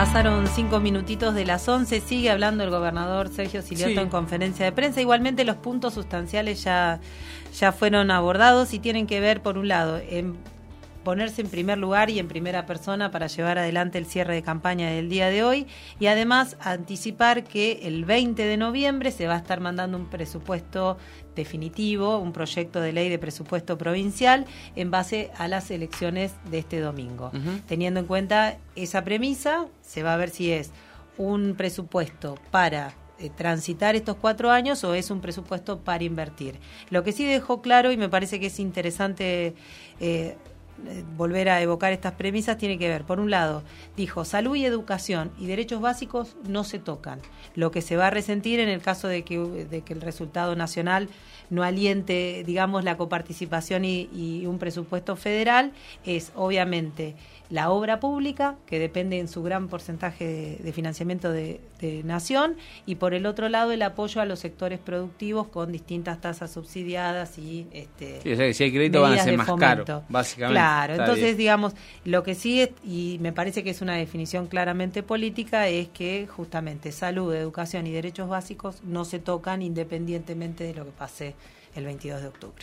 Pasaron 5 minutitos de las 11, sigue hablando el gobernador Sergio Silioto en conferencia de prensa. Igualmente los puntos sustanciales ya fueron abordados y tienen que ver, por un lado, en ponerse en primer lugar y en primera persona para llevar adelante el cierre de campaña del día de hoy, y además anticipar que el 20 de noviembre se va a estar mandando un presupuesto definitivo, un proyecto de ley de presupuesto provincial en base a las elecciones de este domingo. Teniendo en cuenta esa premisa, se va a ver si es un presupuesto para transitar estos 4 años o es un presupuesto para invertir. Lo que sí dejó claro, y me parece que es interesante volver a evocar estas premisas, tiene que ver, por un lado, dijo, salud y educación y derechos básicos no se tocan. Lo que se va a resentir en el caso de que el resultado nacional no aliente, digamos, la coparticipación y un presupuesto federal, es obviamente la obra pública, que depende en su gran porcentaje de financiamiento de nación, y por el otro lado el apoyo a los sectores productivos con distintas tasas subsidiadas y sí, o sea, que si hay crédito van a ser más caros, básicamente. Claro, entonces bien. Digamos, lo que sí es, y me parece que es una definición claramente política, es que justamente salud, educación y derechos básicos no se tocan independientemente de lo que pase el 22 de octubre.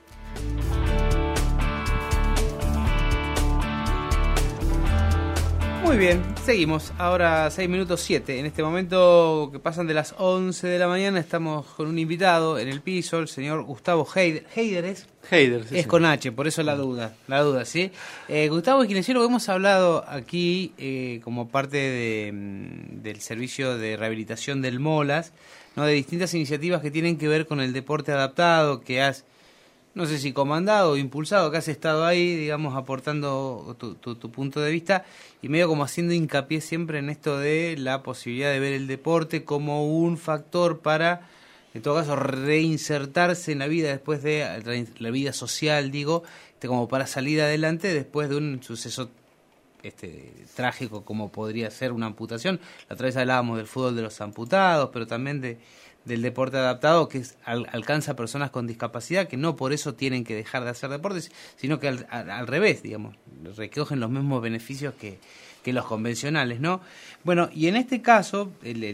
Muy bien, seguimos. Ahora 6 minutos 7. En este momento que pasan de las 11 de la mañana estamos con un invitado en el piso, el señor Gustavo Heider. ¿Heider es? Heider, sí. Es con H, por eso la duda, ¿sí? Gustavo es kinesiólogo, hemos hablado aquí como parte del servicio de rehabilitación del Molas, ¿no? De distintas iniciativas que tienen que ver con el deporte adaptado, que has, no sé si comandado o impulsado, que has estado ahí, digamos, aportando tu punto de vista y medio como haciendo hincapié siempre en esto de la posibilidad de ver el deporte como un factor para, en todo caso, reinsertarse en la vida después de la vida social, digo, como para salir adelante después de un suceso trágico como podría ser una amputación. La otra vez hablábamos del fútbol de los amputados, pero también del deporte adaptado, que alcanza a personas con discapacidad que no por eso tienen que dejar de hacer deportes, sino que al revés, digamos, recogen los mismos beneficios que los convencionales, ¿no? Bueno, y en este caso,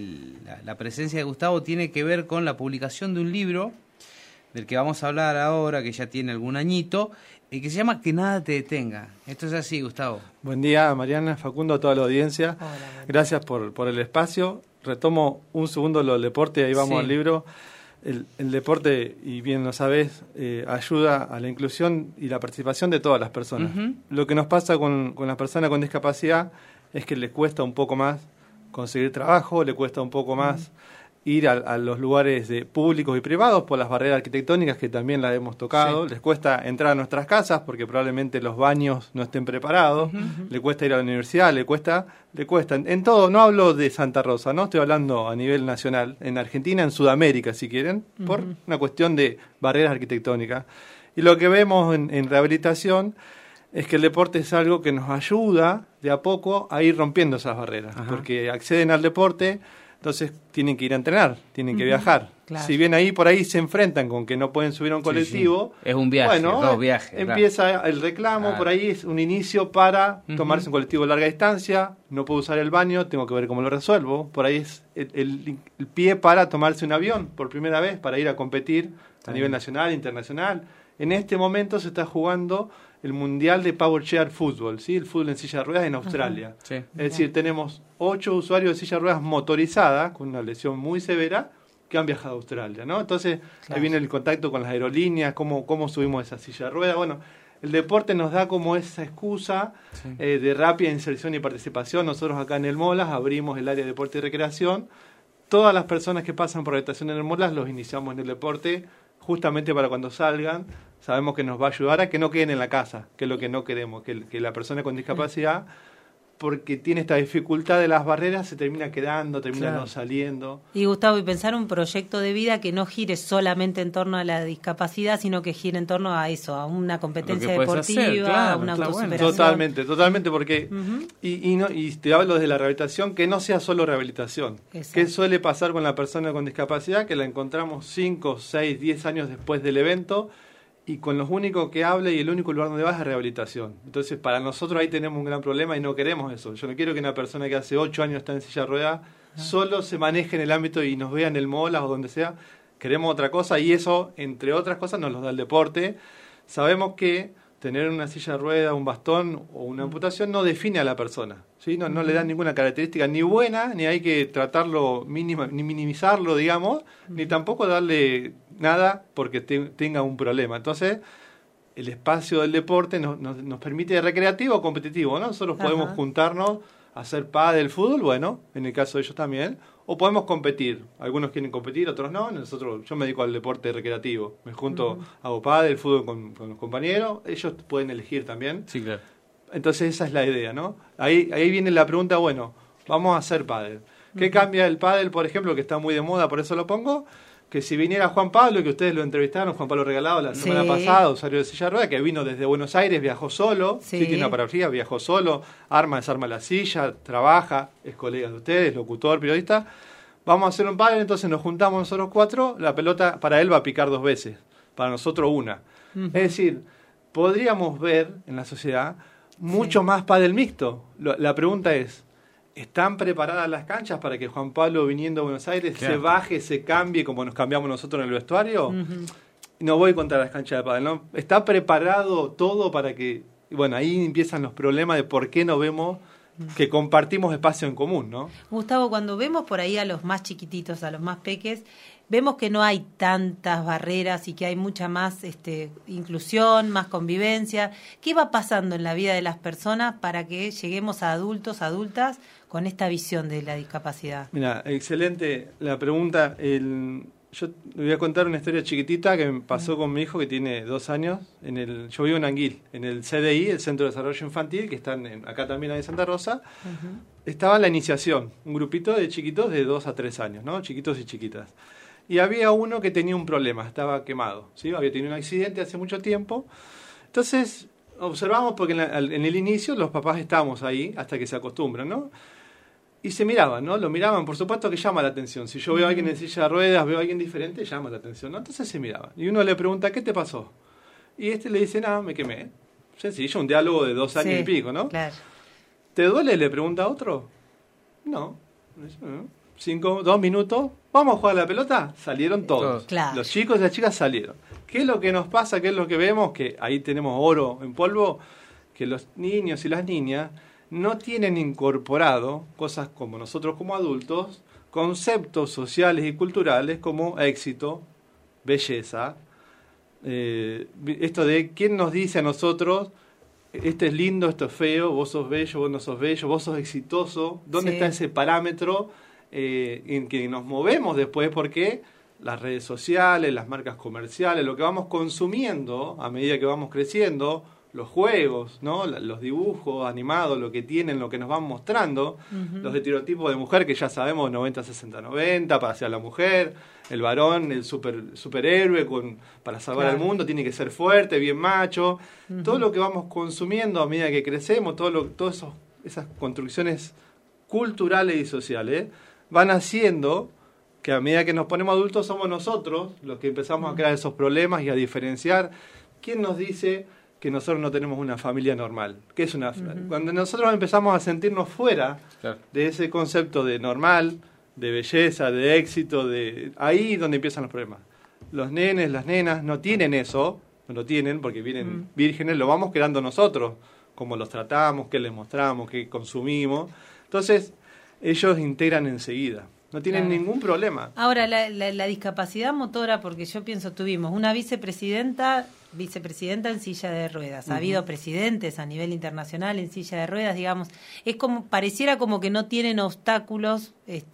la presencia de Gustavo tiene que ver con la publicación de un libro del que vamos a hablar ahora, que ya tiene algún añito, que se llama Que nada te detenga. Esto es así, Gustavo. Buen día, Mariana, Facundo, a toda la audiencia. Hola, gracias por el espacio. Retomo un segundo lo del deporte, ahí vamos al libro. El deporte, y bien lo sabés, ayuda a la inclusión y la participación de todas las personas. Lo que nos pasa con las personas con discapacidad es que les cuesta un poco más conseguir trabajo, le cuesta un poco más ir a los lugares públicos y privados por las barreras arquitectónicas que también las hemos tocado. Les cuesta entrar a nuestras casas porque probablemente los baños no estén preparados. Le cuesta ir a la universidad, le cuesta. En todo, no hablo de Santa Rosa, no estoy hablando a nivel nacional. En Argentina, en Sudamérica, si quieren, por una cuestión de barreras arquitectónicas. Y lo que vemos en rehabilitación es que el deporte es algo que nos ayuda de a poco a ir rompiendo esas barreras. Porque acceden al deporte, entonces tienen que ir a entrenar, tienen que viajar. Claro. Si bien por ahí se enfrentan con que no pueden subir a un colectivo, es un viaje, dos viajes. Empieza el reclamo, por ahí es un inicio para tomarse un colectivo de larga distancia, no puedo usar el baño, tengo que ver cómo lo resuelvo. Por ahí es el pie para tomarse un avión por primera vez, para ir a competir a nivel nacional, internacional. En este momento se está jugando el Mundial de Power Chair Fútbol, ¿sí? El fútbol en silla de ruedas en Australia. Es decir, tenemos 8 usuarios de silla de ruedas motorizadas con una lesión muy severa que han viajado a Australia, ¿no? Entonces, ahí viene el contacto con las aerolíneas, cómo subimos esa silla de ruedas. Bueno, el deporte nos da como esa excusa de rápida inserción y participación. Nosotros acá en el Molas abrimos el área de deporte y recreación. Todas las personas que pasan por rehabilitación en el Molas los iniciamos en el deporte justamente para cuando salgan. Sabemos que nos va a ayudar a que no queden en la casa, que es lo que no queremos, que la persona con discapacidad, porque tiene esta dificultad de las barreras, se termina quedando, no saliendo. Y Gustavo, y pensar un proyecto de vida que no gire solamente en torno a la discapacidad, sino que gire en torno a eso, a una competencia deportiva, a una autosuperación. Totalmente, porque y te hablo de la rehabilitación, que no sea solo rehabilitación. Exacto. ¿Qué suele pasar con la persona con discapacidad? Que la encontramos 5, 6, 10 años después del evento y con los únicos que hable y el único lugar donde va es a rehabilitación. Entonces, para nosotros ahí tenemos un gran problema y no queremos eso. Yo no quiero que una persona que hace 8 años está en silla de ruedas solo se maneje en el ámbito y nos vea en el Molas o donde sea. Queremos otra cosa y eso, entre otras cosas, nos lo da el deporte. Sabemos que tener una silla de ruedas, un bastón o una amputación no define a la persona, ¿sí? No le da ninguna característica ni buena, ni hay que tratarlo ni minimizarlo, digamos, ni tampoco darle nada porque tenga un problema. Entonces, el espacio del deporte nos permite recreativo o competitivo, ¿no? Nosotros podemos juntarnos a hacer pádel, fútbol, bueno, en el caso de ellos también, o podemos competir. Algunos quieren competir, otros no. Yo me dedico al deporte recreativo. Me junto, hago pádel, fútbol con los compañeros. Ellos pueden elegir también. Sí, claro. Entonces esa es la idea, ¿no? Ahí viene la pregunta, bueno, vamos a hacer pádel. ¿Qué cambia el pádel, por ejemplo, que está muy de moda, por eso lo pongo? Que si viniera Juan Pablo, que ustedes lo entrevistaron, Juan Pablo Regalado la semana pasada, usuario de silla de ruedas, que vino desde Buenos Aires, viajó solo, sí tiene una paraplegia, viajó solo, desarma la silla, trabaja, es colega de ustedes, locutor, periodista. Vamos a hacer un pádel, entonces nos juntamos nosotros 4, la pelota para él va a picar 2 veces, para nosotros 1. Es decir, podríamos ver en la sociedad mucho más pádel mixto. La pregunta es, ¿están preparadas las canchas para que Juan Pablo, viniendo a Buenos Aires, se baje, se cambie como nos cambiamos nosotros en el vestuario? No voy contra las canchas de pádel, ¿no? ¿Está preparado todo para que...? Bueno, ahí empiezan los problemas de por qué no vemos que compartimos espacio en común, ¿no? Gustavo, cuando vemos por ahí a los más chiquititos, a los más peques, vemos que no hay tantas barreras y que hay mucha más inclusión, más convivencia. ¿Qué va pasando en la vida de las personas para que lleguemos a adultos, adultas, con esta visión de la discapacidad? Mira, excelente la pregunta. Yo le voy a contar una historia chiquitita que me pasó con mi hijo que tiene 2 años. Yo vivo en Anguil, en el CDI, el Centro de Desarrollo Infantil, que están acá también en Santa Rosa. Estaba en la iniciación, un grupito de chiquitos de 2 a 3 años, ¿no? Chiquitos y chiquitas. Y había uno que tenía un problema, estaba quemado, ¿sí? Había tenido un accidente hace mucho tiempo. Entonces, observamos porque en el inicio los papás estábamos ahí hasta que se acostumbran, ¿no? Y se miraban, ¿no? Lo miraban, por supuesto que llama la atención. Si yo veo a alguien en silla de ruedas, veo a alguien diferente, llama la atención, ¿no? Entonces se miraban. Y uno le pregunta, ¿qué te pasó? Y le dice, nada, me quemé. Sencillo, un diálogo de 2 años y pico, ¿no? Claro. ¿Te duele? Le pregunta a otro. No. 2 minutos. ¿Vamos a jugar a la pelota? Salieron todos. Claro. Los chicos y las chicas salieron. ¿Qué es lo que nos pasa? ¿Qué es lo que vemos? Que ahí tenemos oro en polvo. Que los niños y las niñas no tienen incorporado cosas como nosotros como adultos, conceptos sociales y culturales como éxito, belleza, esto de quién nos dice a nosotros, este es lindo, esto es feo, vos sos bello, vos no sos bello, vos sos exitoso, ¿dónde está ese parámetro en que nos movemos después? Porque las redes sociales, las marcas comerciales, lo que vamos consumiendo a medida que vamos creciendo, los juegos, ¿no? Los dibujos animados, lo que tienen, lo que nos van mostrando, los estereotipos de mujer que ya sabemos, 90-60-90, para ser la mujer, el varón, el superhéroe para salvar al mundo, tiene que ser fuerte, bien macho, todo lo que vamos consumiendo a medida que crecemos, todas esas construcciones culturales y sociales, van haciendo que a medida que nos ponemos adultos somos nosotros los que empezamos a crear esos problemas y a diferenciar. ¿Quién nos dice que nosotros no tenemos una familia normal? ¿Qué es Cuando nosotros empezamos a sentirnos fuera de ese concepto de normal, de belleza, de éxito, ahí es donde empiezan los problemas. Los nenes, las nenas no tienen eso, no lo tienen porque vienen vírgenes, lo vamos creando nosotros, cómo los tratamos, qué les mostramos, qué consumimos. Entonces, ellos integran enseguida. No tienen ningún problema. Ahora, la discapacidad motora, porque yo pienso, tuvimos una vicepresidenta en silla de ruedas. Ha habido presidentes a nivel internacional en silla de ruedas, digamos. Es como, pareciera como que no tienen obstáculos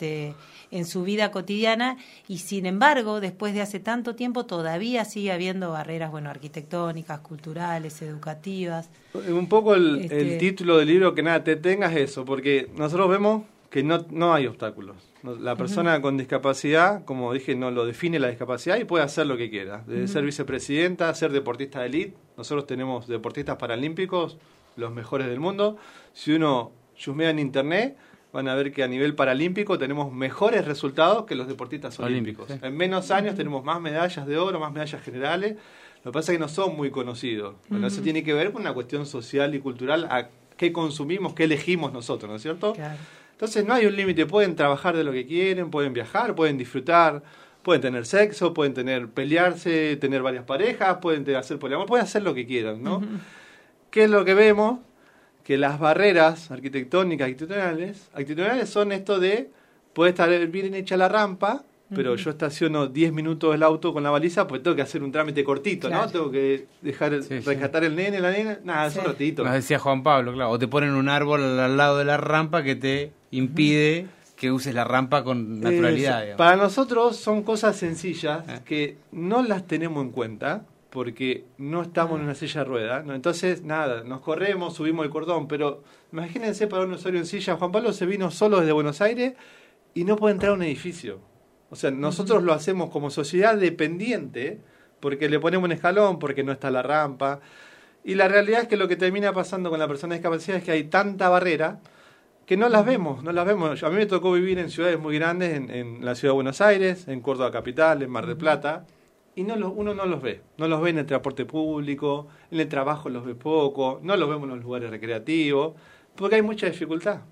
en su vida cotidiana y, sin embargo, después de hace tanto tiempo, todavía sigue habiendo barreras, arquitectónicas, culturales, educativas. Un poco el título del libro, Que nada te tengas, eso, porque nosotros vemos que no hay obstáculos. La persona con discapacidad, como dije, no lo define la discapacidad y puede hacer lo que quiera. Desde ser vicepresidenta, ser deportista de élite. Nosotros tenemos deportistas paralímpicos, los mejores del mundo. Si uno chusmea en internet, van a ver que a nivel paralímpico tenemos mejores resultados que los deportistas olímpicos. En menos años tenemos más medallas de oro, más medallas generales. Lo que pasa es que no son muy conocidos. Bueno, eso tiene que ver con una cuestión social y cultural, a qué consumimos, qué elegimos nosotros, ¿no es cierto? Claro. Entonces no hay un límite, pueden trabajar de lo que quieren, pueden viajar, pueden disfrutar, pueden tener sexo, pueden pelearse, tener varias parejas, pueden hacer poliamor, pueden hacer lo que quieran, ¿no? ¿Qué es lo que vemos? Que las barreras arquitectónicas, actitudinales son esto de, puede estar bien hecha la rampa, pero yo estaciono 10 minutos el auto con la baliza porque tengo que hacer un trámite cortito, claro. ¿No? Tengo que rescatar el nene, la nena, nada, es un ratito. Nos decía Juan Pablo, claro, o te ponen un árbol al lado de la rampa que te impide que uses la rampa con naturalidad. Para nosotros son cosas sencillas que no las tenemos en cuenta porque no estamos en una silla de rueda, ¿no? Entonces, nada, nos corremos, subimos el cordón, pero imagínense para un usuario en silla, Juan Pablo se vino solo desde Buenos Aires y no puede entrar a un edificio. O sea, nosotros lo hacemos como sociedad dependiente porque le ponemos un escalón, porque no está la rampa. Y la realidad es que lo que termina pasando con la persona de discapacidad es que hay tanta barrera que no las vemos. A mí me tocó vivir en ciudades muy grandes, en la ciudad de Buenos Aires, en Córdoba capital, en Mar del Plata, y uno no los ve. No los ve en el transporte público, en el trabajo los ve poco, no los vemos en los lugares recreativos, porque hay mucha dificultad,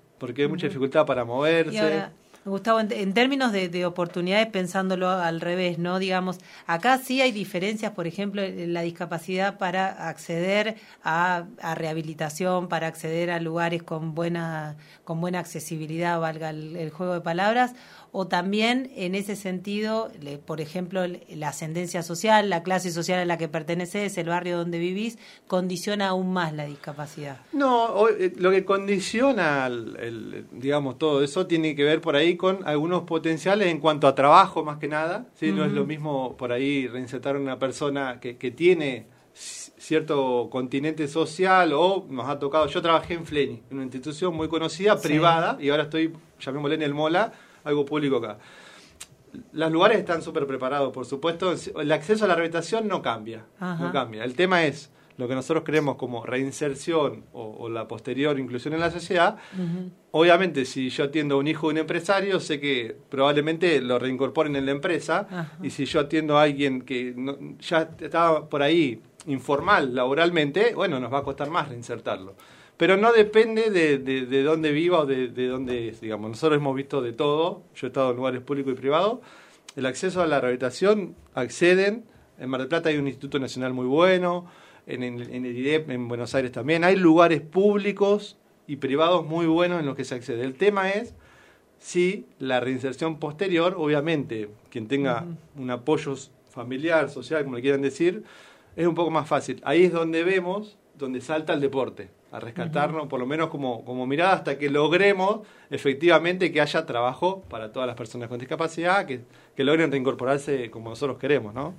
para moverse. Y ahora, Gustavo, en términos de oportunidades, pensándolo al revés, ¿no? Digamos, acá sí hay diferencias, por ejemplo, en la discapacidad para acceder a rehabilitación, para acceder a lugares con buena accesibilidad, valga el juego de palabras, o también en ese sentido, por ejemplo, la ascendencia social, la clase social a la que perteneces, el barrio donde vivís, condiciona aún más la discapacidad. No, lo que condiciona digamos, todo eso tiene que ver por ahí con algunos potenciales en cuanto a trabajo, más que nada, ¿sí? No es lo mismo por ahí reinsertar a una persona que tiene cierto continente social, o nos ha tocado, yo trabajé en Fleni, en una institución muy conocida, privada, y ahora estoy, llamémosle en el Mola, algo público acá. Los lugares están súper preparados, por supuesto. El acceso a la rehabilitación no cambia. El tema es lo que nosotros creemos como reinserción o la posterior inclusión en la sociedad. Obviamente, si yo atiendo a un hijo de un empresario, sé que probablemente lo reincorporen en la empresa. Y si yo atiendo a alguien que ya estaba por ahí informal laboralmente, bueno, nos va a costar más reinsertarlo. Pero no depende de dónde viva o de dónde es, digamos. Nosotros hemos visto de todo. Yo he estado en lugares públicos y privados. El acceso a la rehabilitación acceden. En Mar del Plata hay un Instituto Nacional muy bueno. En el IDEP, en Buenos Aires también. Hay lugares públicos y privados muy buenos en los que se accede. El tema es si la reinserción posterior, obviamente, quien tenga un apoyo familiar, social, como le quieran decir, es un poco más fácil. Ahí es donde vemos, donde salta el deporte, a rescatarnos, por lo menos como mirada, hasta que logremos efectivamente que haya trabajo para todas las personas con discapacidad, que logren reincorporarse como nosotros queremos, ¿no?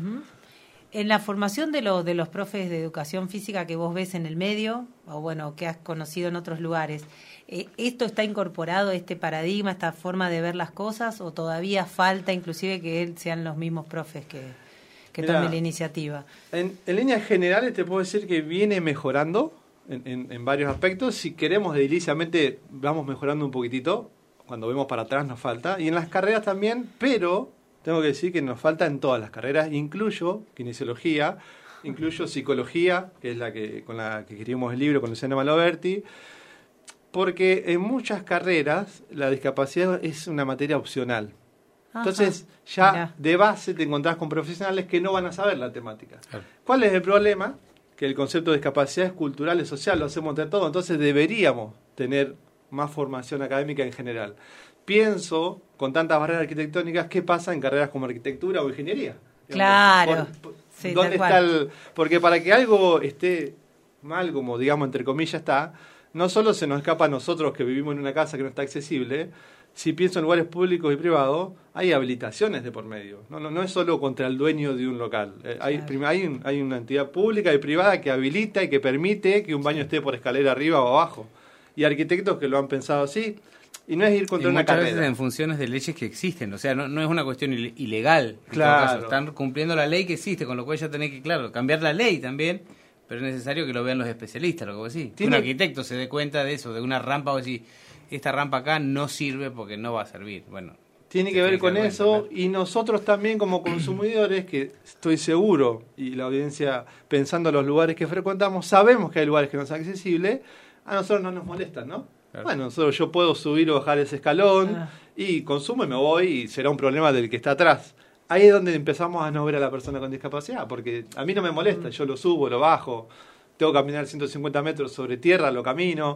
En la formación de los profes de educación física que vos ves en el medio, o bueno, que has conocido en otros lugares, ¿esto está incorporado, este paradigma, esta forma de ver las cosas, o todavía falta inclusive que sean los mismos profes que tomen la iniciativa? En líneas generales te puedo decir que viene mejorando en varios aspectos. Si queremos ediliciamente, vamos mejorando un poquitito. Cuando vemos para atrás nos falta. Y en las carreras también, pero tengo que decir que nos falta en todas las carreras. Incluyo kinesiología, incluyo psicología, que es con la que escribimos el libro con Luciano Maloberti, porque en muchas carreras la discapacidad es una materia opcional. Entonces, ya de base te encontrás con profesionales que no van a saber la temática. Claro. ¿Cuál es el problema? Que el concepto de discapacidad es cultural, es social, lo hacemos entre todos. Entonces, deberíamos tener más formación académica en general. Pienso, con tantas barreras arquitectónicas, ¿qué pasa en carreras como arquitectura o ingeniería? Claro. Sí, ¿dónde está porque para que algo esté mal, como digamos, entre comillas, está, no solo se nos escapa a nosotros que vivimos en una casa que no está accesible. Si pienso en lugares públicos y privados, hay habilitaciones de por medio. No es solo contra el dueño de un local. Hay una entidad pública y privada que habilita y que permite que un baño esté por escalera arriba o abajo. Y arquitectos que lo han pensado así. Y no es ir contra una carrera. Muchas veces en funciones de leyes que existen. O sea, no es una cuestión ilegal. Claro. En todo caso. Están cumpliendo la ley que existe, con lo cual ya tenés que, claro, cambiar la ley también. Pero es necesario que lo vean los especialistas, lo que vos decís. Que un arquitecto se dé cuenta de eso, de una rampa, o decir, esta rampa acá no sirve porque no va a servir. Bueno, Tiene que ver con eso, y nosotros también como consumidores, que estoy seguro, y la audiencia pensando en los lugares que frecuentamos, sabemos que hay lugares que no son accesibles, a nosotros no nos molestan, ¿no? Claro. Bueno, yo puedo subir o bajar ese escalón y consumo y me voy, y será un problema del que está atrás. Ahí es donde empezamos a no ver a la persona con discapacidad, porque a mí no me molesta, yo lo subo, lo bajo, tengo que caminar 150 metros sobre tierra, lo camino,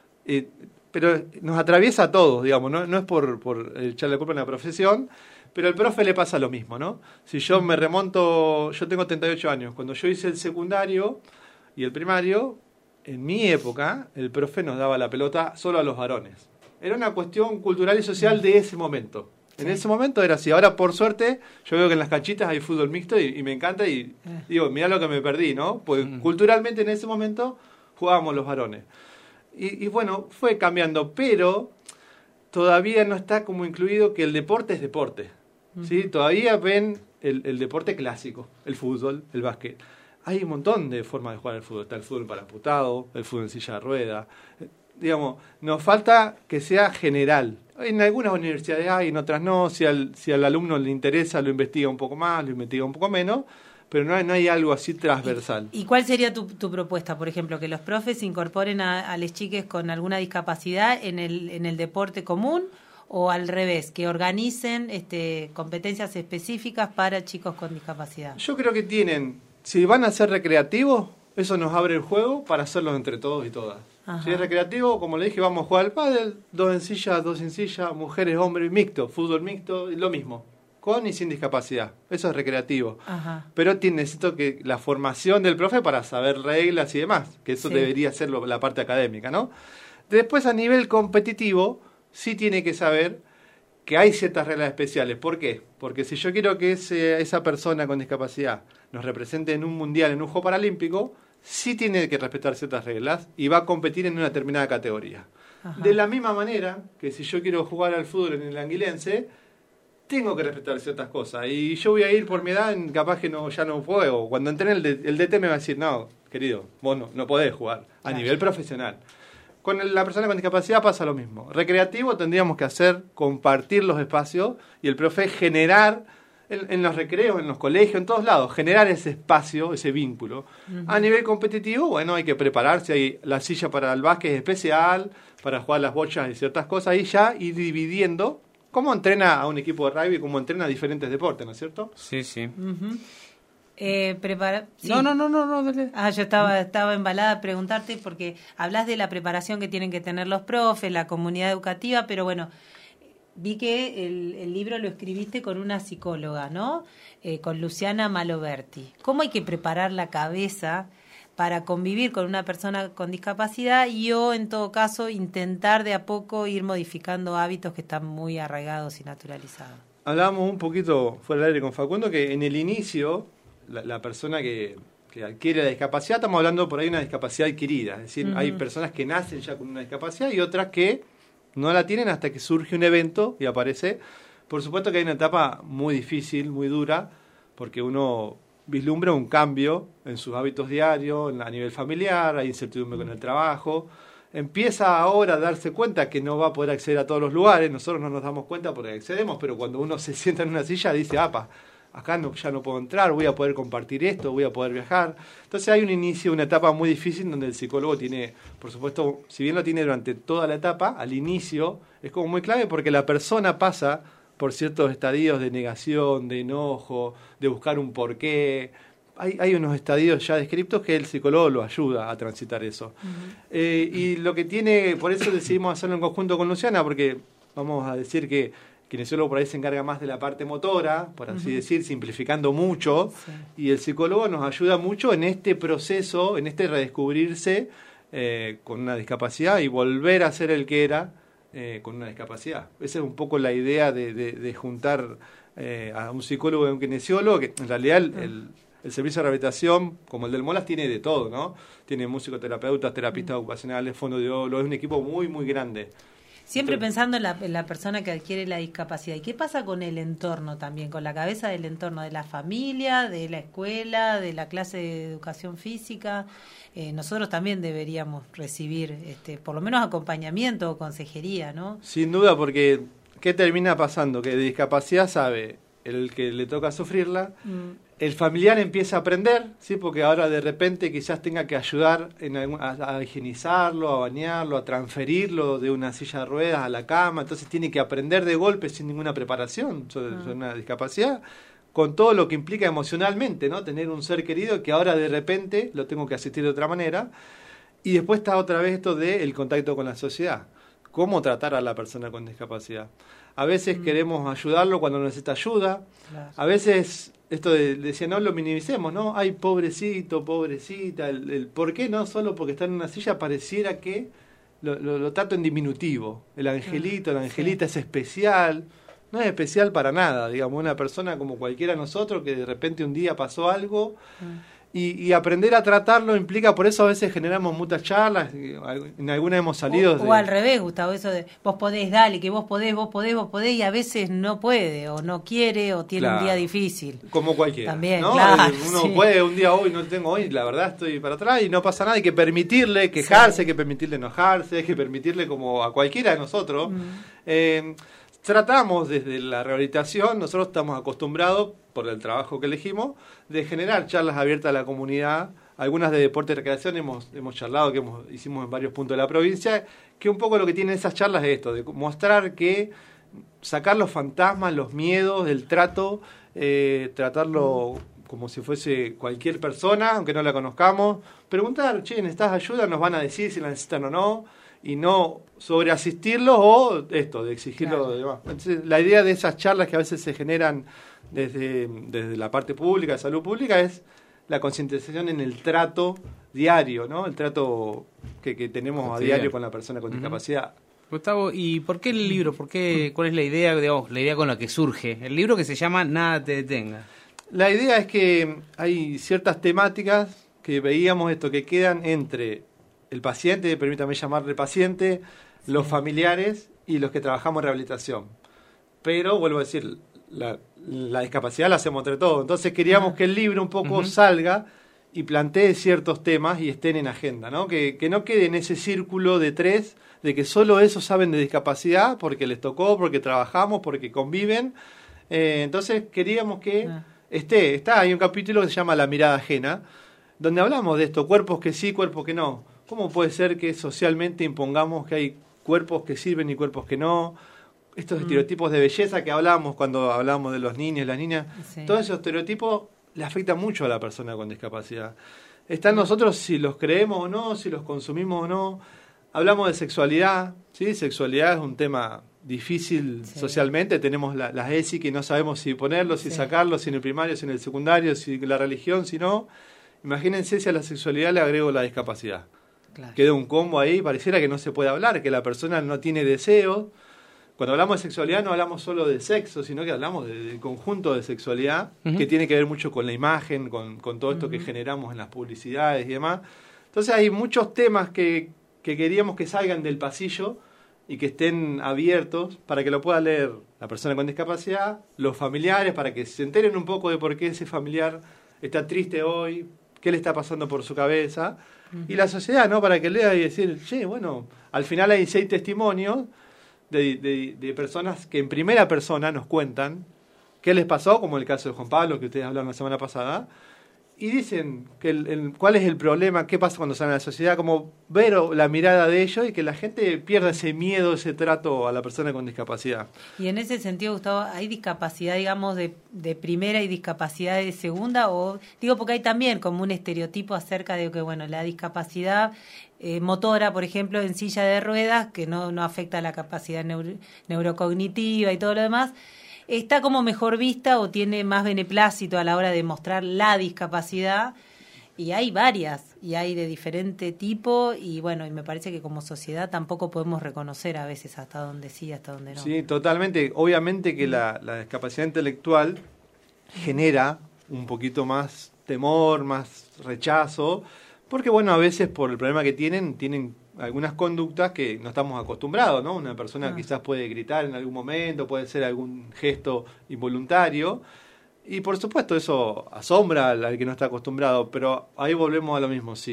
pero nos atraviesa a todos, digamos, no es por echarle la culpa a la profesión, pero al profe le pasa lo mismo, ¿no? Si yo me remonto, yo tengo 38 años, cuando yo hice el secundario y el primario, en mi época, el profe nos daba la pelota solo a los varones. Era una cuestión cultural y social de ese momento. En ese momento era así. Ahora, por suerte, yo veo que en las canchitas hay fútbol mixto y me encanta y digo, mirá lo que me perdí, ¿no? Pues culturalmente en ese momento jugábamos los varones. Y bueno, fue cambiando, pero todavía no está como incluido que el deporte es deporte. ¿Sí? Todavía ven el deporte clásico, el fútbol, el básquet. Hay un montón de formas de jugar al fútbol. Está el fútbol paramputado, el fútbol en silla de rueda. Digamos, nos falta que sea general. En algunas universidades hay, en otras no. Si al alumno le interesa, lo investiga un poco más, lo investiga un poco menos. Pero no hay algo así transversal. ¿Y cuál sería tu propuesta, por ejemplo? ¿Que los profes incorporen a les chiques con alguna discapacidad en el deporte común? ¿O al revés, que organicen competencias específicas para chicos con discapacidad? Yo creo que si van a ser recreativos, eso nos abre el juego para hacerlos entre todos y todas. Ajá. Si es recreativo, como le dije, vamos a jugar al pádel, 2 en silla, 2 sin silla, mujeres, hombres, mixto, fútbol mixto, lo mismo. Con y sin discapacidad. Eso es recreativo. Ajá. Pero necesito que la formación del profe para saber reglas y demás, que eso debería ser la parte académica, ¿no? Después, a nivel competitivo, sí tiene que saber que hay ciertas reglas especiales. ¿Por qué? Porque si yo quiero que esa persona con discapacidad nos represente en un mundial, en un juego paralímpico, sí tiene que respetar ciertas reglas y va a competir en una determinada categoría. Ajá. De la misma manera que si yo quiero jugar al fútbol en el Anguilense, tengo que respetar ciertas cosas. Y yo voy a ir por mi edad, capaz que ya no juego. Cuando entrene el DT me va a decir, no, querido, vos no podés jugar a nivel profesional. Con la persona con discapacidad pasa lo mismo. Recreativo tendríamos que compartir los espacios y el profe generar, en los recreos, en los colegios, en todos lados, generar ese espacio, ese vínculo. Uh-huh. A nivel competitivo, bueno, hay que prepararse. Hay la silla para el básquet especial, para jugar las bochas y ciertas cosas. Ahí ya ir dividiendo cómo entrena a un equipo de rugby, cómo entrena a diferentes deportes, ¿no es cierto? Sí, sí. Uh-huh. Sí. No, dale. Yo estaba embalada a preguntarte porque hablas de la preparación que tienen que tener los profes, la comunidad educativa, pero bueno, vi que el libro lo escribiste con una psicóloga, ¿no? Con Luciana Maloberti. ¿Cómo hay que preparar la cabeza para convivir con una persona con discapacidad o, en todo caso, intentar de a poco ir modificando hábitos que están muy arraigados y naturalizados? Hablábamos un poquito fuera del aire con Facundo que en el inicio la persona que adquiere la discapacidad, estamos hablando por ahí de una discapacidad adquirida, es decir, hay personas que nacen ya con una discapacidad y otras que no la tienen hasta que surge un evento y aparece. Por supuesto que hay una etapa muy difícil, muy dura, porque uno vislumbra un cambio en sus hábitos diarios, a nivel familiar, hay incertidumbre con el trabajo, empieza ahora a darse cuenta que no va a poder acceder a todos los lugares, nosotros no nos damos cuenta porque accedemos, pero cuando uno se sienta en una silla dice, acá ya no puedo entrar, voy a poder compartir esto, voy a poder viajar. Entonces hay un inicio, una etapa muy difícil donde el psicólogo tiene, por supuesto, si bien lo tiene durante toda la etapa, al inicio es como muy clave porque la persona pasa por ciertos estadios de negación, de enojo, de buscar un porqué. Hay unos estadios ya descriptos que el psicólogo lo ayuda a transitar eso. Uh-huh. Y lo que tiene, por eso decidimos hacerlo en conjunto con Luciana, porque vamos a decir que kinesiólogo por ahí se encarga más de la parte motora, por así decir, simplificando mucho, y el psicólogo nos ayuda mucho en este proceso, en este redescubrirse con una discapacidad y volver a ser el que era con una discapacidad. Esa es un poco la idea de juntar a un psicólogo y a un kinesiólogo, que en realidad el servicio de rehabilitación, como el del Molas, tiene de todo, ¿no? Tiene musicoterapeutas, terapistas ocupacionales, fonoaudiólogos, es un equipo muy, muy grande. Siempre pensando en la persona que adquiere la discapacidad. ¿Y qué pasa con el entorno también? Con la cabeza del entorno, de la familia, de la escuela, de la clase de educación física. Nosotros también deberíamos recibir por lo menos acompañamiento o consejería, ¿no? Sin duda, porque ¿qué termina pasando? Que de discapacidad sabe el que le toca sufrirla, el familiar empieza a aprender, ¿sí? Porque ahora de repente quizás tenga que ayudar a higienizarlo, a bañarlo, a transferirlo de una silla de ruedas a la cama, entonces tiene que aprender de golpe sin ninguna preparación sobre una discapacidad, con todo lo que implica emocionalmente, ¿no? Tener un ser querido que ahora de repente lo tengo que asistir de otra manera, y después está otra vez esto del contacto con la sociedad, cómo tratar a la persona con discapacidad. A veces queremos ayudarlo cuando necesita ayuda, a veces esto decía, no lo minimicemos, ¿no? Ay, pobrecito, pobrecita, el por qué no, solo porque está en una silla pareciera que lo trato en diminutivo. El angelito, la angelita es especial, no es especial para nada, digamos, una persona como cualquiera de nosotros que de repente un día pasó algo y aprender a tratarlo implica, por eso a veces generamos muchas charlas, en algunas hemos salido... O al revés, Gustavo, eso de vos podés, dale, que vos podés, y a veces no puede, o no quiere, o tiene un día difícil. Como cualquiera, también, ¿no? Claro, uno puede un día, hoy no tengo hoy, la verdad estoy para atrás y no pasa nada, hay que permitirle quejarse, hay que permitirle enojarse, hay que permitirle como a cualquiera de nosotros. Tratamos desde la rehabilitación, nosotros estamos acostumbrados, por el trabajo que elegimos, de generar charlas abiertas a la comunidad, algunas de deporte y recreación hemos charlado, que hicimos en varios puntos de la provincia, que un poco lo que tienen esas charlas es esto, de mostrar que sacar los fantasmas, los miedos del trato, tratarlo como si fuese cualquier persona, aunque no la conozcamos, preguntar, che, ¿necesitas ayuda? Nos van a decir si la necesitan o no, y no sobreasistirlos o esto, de exigirlo de demás. Entonces, la idea de esas charlas que a veces se generan desde la parte pública, de salud pública, es la concientización en el trato diario, ¿no? El trato que tenemos a diario con la persona con discapacidad. Gustavo, ¿y por qué el libro? ¿Cuál es la idea, digamos, la idea con la que surge? El libro que se llama Nada te detenga. La idea es que hay ciertas temáticas que veíamos esto, que quedan entre el paciente, permítame llamarle paciente, los familiares y los que trabajamos en rehabilitación. Pero, vuelvo a decir, la discapacidad la hacemos entre todos. Entonces queríamos que el libro un poco salga y plantee ciertos temas y estén en agenda, ¿no? Que no quede en ese círculo de tres, de que solo esos saben de discapacidad porque les tocó, porque trabajamos, porque conviven. Entonces queríamos que hay un capítulo que se llama La mirada ajena, donde hablamos de esto, cuerpos que sí, cuerpos que no. ¿Cómo puede ser que socialmente impongamos que hay cuerpos que sirven y cuerpos que no? Estos estereotipos de belleza que hablábamos cuando hablábamos de los niños, las niñas, todos esos estereotipos le afectan mucho a la persona con discapacidad. Está en nosotros si los creemos o no, si los consumimos o no. Hablamos de sexualidad, ¿sí? Sexualidad es un tema difícil socialmente. Tenemos las ESI que no sabemos si ponerlos, si sacarlos, si en el primario, si en el secundario, si la religión, si no. Imagínense si a la sexualidad le agrego la discapacidad. Claro. Queda un combo ahí, pareciera que no se puede hablar, que la persona no tiene deseos. Cuando hablamos de sexualidad no hablamos solo de sexo, sino que hablamos del conjunto de sexualidad, que tiene que ver mucho con la imagen, con todo esto que generamos en las publicidades y demás. Entonces hay muchos temas que queríamos que salgan del pasillo y que estén abiertos para que lo pueda leer la persona con discapacidad, los familiares, para que se enteren un poco de por qué ese familiar está triste hoy, qué le está pasando por su cabeza, y la sociedad, ¿no? Para que lea y decir, che, bueno, al final hay 6 testimonios de personas que en primera persona nos cuentan qué les pasó, como el caso de Juan Pablo, que ustedes hablaron la semana pasada, y dicen que cuál es el problema, qué pasa cuando salen a la sociedad, como ver la mirada de ellos y que la gente pierda ese miedo, ese trato a la persona con discapacidad. Y en ese sentido, Gustavo, ¿hay discapacidad, digamos, de primera y discapacidad de segunda? O digo, porque hay también como un estereotipo acerca de que, bueno, la discapacidad motora, por ejemplo, en silla de ruedas, que no afecta a la capacidad neurocognitiva y todo lo demás, está como mejor vista o tiene más beneplácito a la hora de mostrar la discapacidad, y hay varias, y hay de diferente tipo, y bueno, y me parece que como sociedad tampoco podemos reconocer a veces hasta dónde sí, hasta dónde no. Sí, totalmente. Obviamente que la discapacidad intelectual genera un poquito más temor, más rechazo, porque bueno, a veces por el problema que tienen algunas conductas que no estamos acostumbrados, ¿no? Una persona quizás puede gritar en algún momento, puede ser algún gesto involuntario, y por supuesto eso asombra al que no está acostumbrado, pero ahí volvemos a lo mismo. Si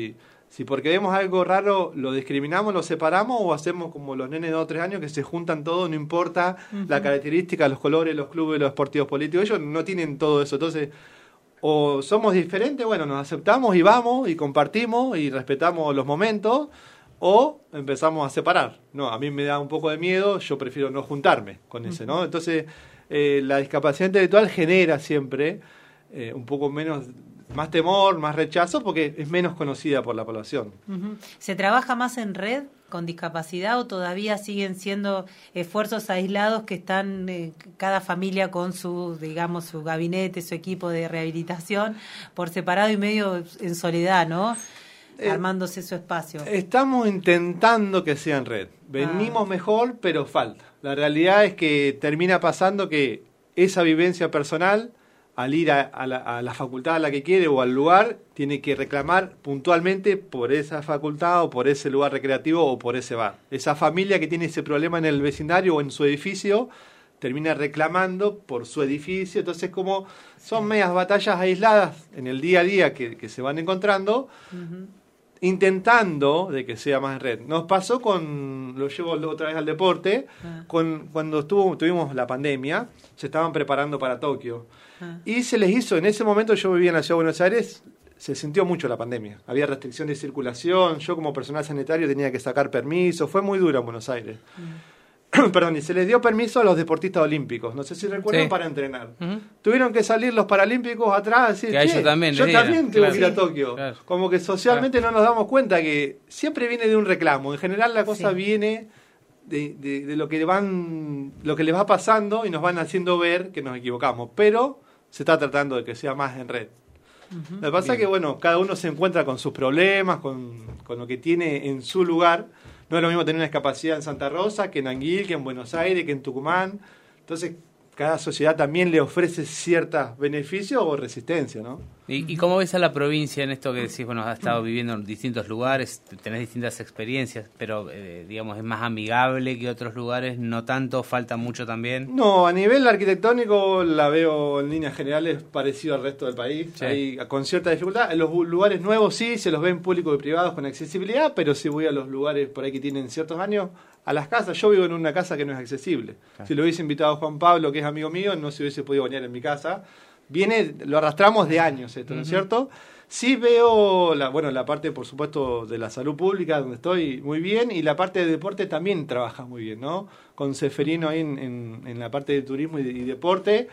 Si porque vemos algo raro lo discriminamos, lo separamos, o hacemos como los nenes de 2 o 3 años que se juntan todos, no importa la característica, los colores, los clubes, los partidos políticos, ellos no tienen todo eso. Entonces, o somos diferentes, bueno, nos aceptamos y vamos y compartimos y respetamos los momentos, o empezamos a separar. No, a mí me da un poco de miedo, yo prefiero no juntarme con ese, ¿no? Entonces, la discapacidad intelectual genera siempre un poco más temor, más rechazo, porque es menos conocida por la población. ¿Se trabaja más en red con discapacidad o todavía siguen siendo esfuerzos aislados que están cada familia con su, digamos, su gabinete, su equipo de rehabilitación por separado y medio en soledad, ¿no? Armándose su espacio. Estamos intentando que sea en red. Venimos mejor, pero falta. La realidad es que termina pasando que esa vivencia personal, al ir a la facultad a la que quiere o al lugar, tiene que reclamar puntualmente por esa facultad o por ese lugar recreativo o por ese bar. Esa familia que tiene ese problema en el vecindario o en su edificio termina reclamando por su edificio. Entonces, como son medias batallas aisladas en el día a día que se van encontrando, intentando de que sea más en red. Nos pasó lo llevo otra vez al deporte, cuando tuvimos la pandemia, se estaban preparando para Tokio. Y se les hizo, en ese momento yo vivía en la Ciudad de Buenos Aires, se sintió mucho la pandemia. Había restricción de circulación, yo como personal sanitario tenía que sacar permiso, fue muy duro en Buenos Aires. Perdón, y se les dio permiso a los deportistas olímpicos, no sé si recuerdan, para entrenar. Tuvieron que salir los paralímpicos atrás y decir, yo también tengo que ir a Tokio. Claro. Como que socialmente no nos damos cuenta que siempre viene de un reclamo. En general la cosa viene de lo que les va pasando y nos van haciendo ver que nos equivocamos. Pero se está tratando de que sea más en red. Lo que pasa es que, bueno, cada uno se encuentra con sus problemas, con lo que tiene en su lugar. No es lo mismo tener una discapacidad en Santa Rosa que en Anguil, que en Buenos Aires, que en Tucumán. Entonces, cada sociedad también le ofrece ciertos beneficios o resistencia, ¿no? ¿Y cómo ves a la provincia en esto que decís? Bueno, has estado viviendo en distintos lugares, tenés distintas experiencias, pero, digamos, ¿es más amigable que otros lugares? ¿No tanto? ¿Falta mucho también? No, a nivel arquitectónico la veo en líneas generales parecido al resto del país. Sí. Hay, con cierta dificultad. En los lugares nuevos sí, se los ven públicos y privados con accesibilidad, pero si voy a los lugares por ahí que tienen ciertos años, a las casas, yo vivo en una casa que no es accesible. Claro. Si lo hubiese invitado a Juan Pablo, que es amigo mío, no se hubiese podido bañar en mi casa. Lo arrastramos de años esto, ¿no es cierto? Sí veo la parte, por supuesto, de la salud pública, donde estoy muy bien, y la parte de deporte también trabaja muy bien, ¿no? Con Seferino ahí en la parte de turismo y deporte,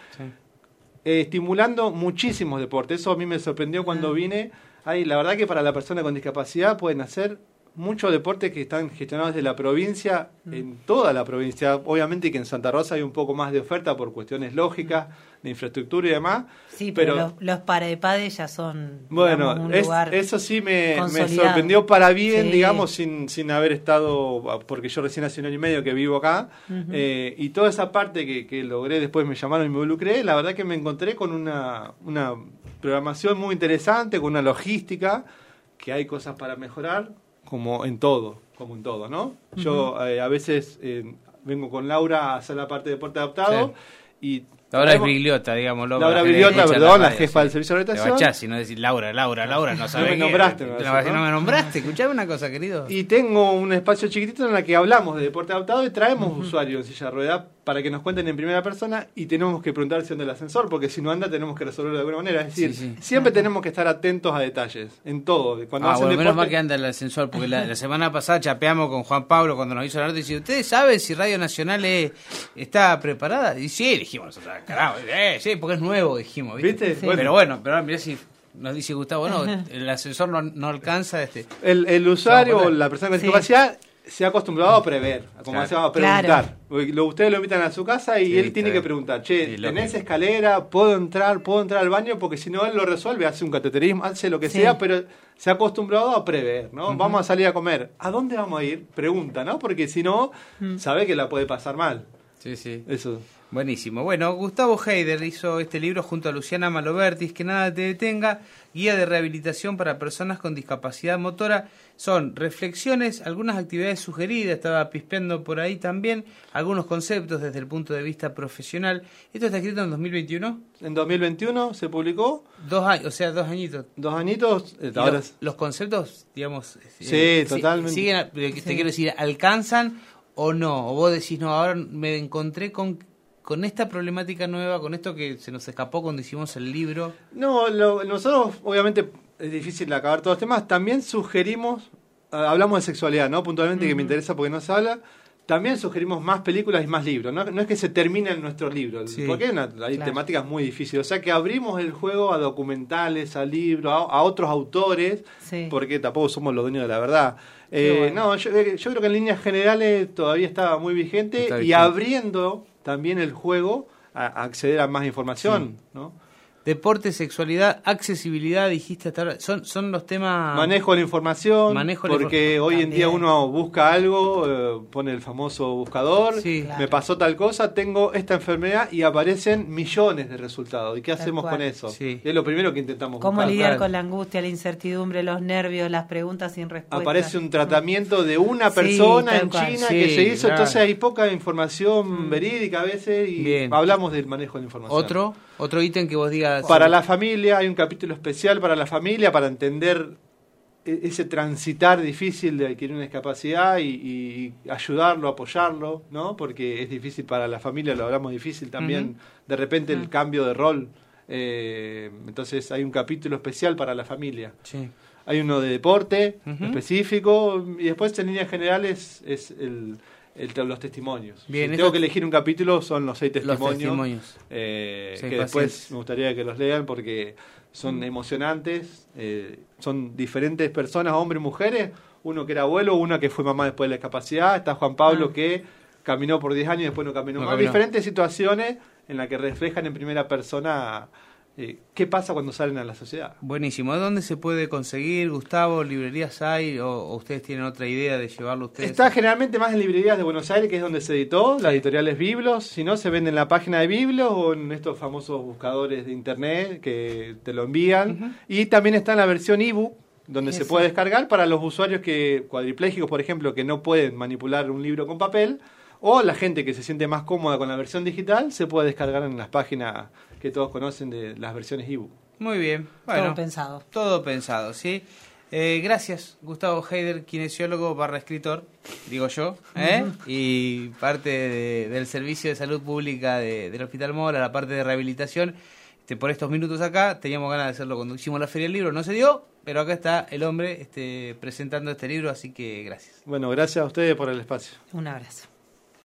estimulando muchísimos deportes. Eso a mí me sorprendió cuando vine. La verdad que para la persona con discapacidad pueden hacer muchos deportes que están gestionados desde la provincia, en toda la provincia. Obviamente que en Santa Rosa hay un poco más de oferta por cuestiones lógicas, de infraestructura y demás. Sí, pero los Paraepade ya son, bueno, digamos, un lugar eso sí me sorprendió para bien, digamos, sin haber estado, porque yo recién hace 1 año y medio que vivo acá, y toda esa parte que logré, después me llamaron y me involucré, la verdad que me encontré con una programación muy interesante, con una logística, que hay cosas para mejorar, como en todo, ¿no? Yo a veces vengo con Laura a hacer la parte de deporte adaptado y... Laura es Bigliota, digamos. Laura Bigliota, perdón, la jefa del servicio de orientación. Te bachás, si no decís Laura, no sabés. No me nombraste. No me nombraste, escuchame una cosa, querido. Y tengo un espacio chiquitito en el que hablamos de deporte adaptado y traemos usuarios en silla de ruedas para que nos cuenten en primera persona, y tenemos que preguntar si anda el ascensor, porque si no anda tenemos que resolverlo de alguna manera. Es decir, siempre tenemos que estar atentos a detalles, en todo. Cuando hacen deporte... menos mal que anda el ascensor, porque la semana pasada chapeamos con Juan Pablo cuando nos hizo la nota y dice, ¿ustedes saben si Radio Nacional está preparada? Y sí, dijimos nosotros, carajo, sí, porque es nuevo, dijimos, ¿viste? Sí. Pero bueno, mirá si... Nos dice Gustavo, el ascensor no alcanza. El usuario o la persona con discapacidad se ha acostumbrado a prever, a preguntar. Claro. Ustedes lo invitan a su casa y él tiene que preguntar, ¿tenés escalera? ¿Puedo entrar al baño? Porque si no, él lo resuelve, hace un cateterismo, hace lo que sea, pero se ha acostumbrado a prever, ¿no? Vamos a salir a comer. ¿A dónde vamos a ir? Pregunta, ¿no? Porque si no, sabe que la puede pasar mal. Sí. Eso. Buenísimo. Bueno, Gustavo Heider hizo este libro junto a Luciana Malobertis, Que nada te detenga, guía de rehabilitación para personas con discapacidad motora. Son reflexiones, algunas actividades sugeridas, estaba pispeando por ahí también, algunos conceptos desde el punto de vista profesional. ¿Esto está escrito en 2021? En 2021 se publicó. 2 años, o sea, 2 añitos. 2 añitos. Ahora los conceptos, digamos... Sí, totalmente. Siguen, te quiero decir, ¿alcanzan o no? O vos decís, no, ahora me encontré con esta problemática nueva, con esto que se nos escapó cuando hicimos el libro. No, nosotros obviamente es difícil acabar todos los temas. También sugerimos, hablamos de sexualidad, ¿no? Puntualmente, que me interesa porque no se habla. También sugerimos más películas y más libros. No es que se termine en nuestro libro, porque hay temáticas muy difíciles. O sea que abrimos el juego a documentales, a libros, a otros autores, porque tampoco somos los dueños de la verdad. Bueno. No, yo creo que en líneas generales todavía está muy vigente, y abriendo también el juego a acceder a más información, ¿no? Deporte, sexualidad, accesibilidad, dijiste hasta ahora, son los temas... Manejo de la información, porque hoy en día uno busca algo, pone el famoso buscador, me pasó tal cosa, tengo esta enfermedad, y aparecen millones de resultados. ¿Y qué hacemos con eso? Sí. Es lo primero que intentamos buscar. ¿Cómo lidiar con la angustia, la incertidumbre, los nervios, las preguntas sin respuesta? Aparece un tratamiento de una persona en China que se hizo, entonces hay poca información verídica a veces, y hablamos del manejo de la información. Otro ítem que vos digas... Para la familia, hay un capítulo especial para la familia, para entender ese transitar difícil de adquirir una discapacidad y ayudarlo, apoyarlo, ¿no? Porque es difícil para la familia, lo hablamos difícil también, de repente el cambio de rol. Entonces hay un capítulo especial para la familia. Sí. Hay uno de deporte específico, y después en líneas generales es los testimonios. Bien, si tengo que elegir un capítulo, son los 6 testimonios. Que después me gustaría que los lean porque son emocionantes. Son diferentes personas, hombres y mujeres. Uno que era abuelo, una que fue mamá después de la discapacidad. Está Juan Pablo que caminó por 10 años y después no caminó más. Diferentes situaciones en las que reflejan en primera persona qué pasa cuando salen a la sociedad. Buenísimo. ¿Dónde se puede conseguir, Gustavo? ¿Librerías hay? ¿O ustedes tienen otra idea de llevarlo ustedes? Está generalmente más en librerías de Buenos Aires, que es donde se editó. La editorial es Biblos. Si no, se vende en la página de Biblos o en estos famosos buscadores de internet que te lo envían. Y también está en la versión ebook, donde se puede descargar para los usuarios cuadriplégicos, por ejemplo, que no pueden manipular un libro con papel, o la gente que se siente más cómoda con la versión digital, se puede descargar en las páginas que todos conocen de las versiones ebook. Muy bien. Bueno, todo pensado. Todo pensado, ¿sí? Gracias, Gustavo Heider, kinesiólogo / escritor, digo yo, y parte del Servicio de Salud Pública del Hospital Mora, la parte de rehabilitación. Por estos minutos acá, teníamos ganas de hacerlo cuando hicimos la Feria del Libro, no se dio, pero acá está el hombre presentando este libro, así que gracias. Bueno, gracias a ustedes por el espacio. Un abrazo.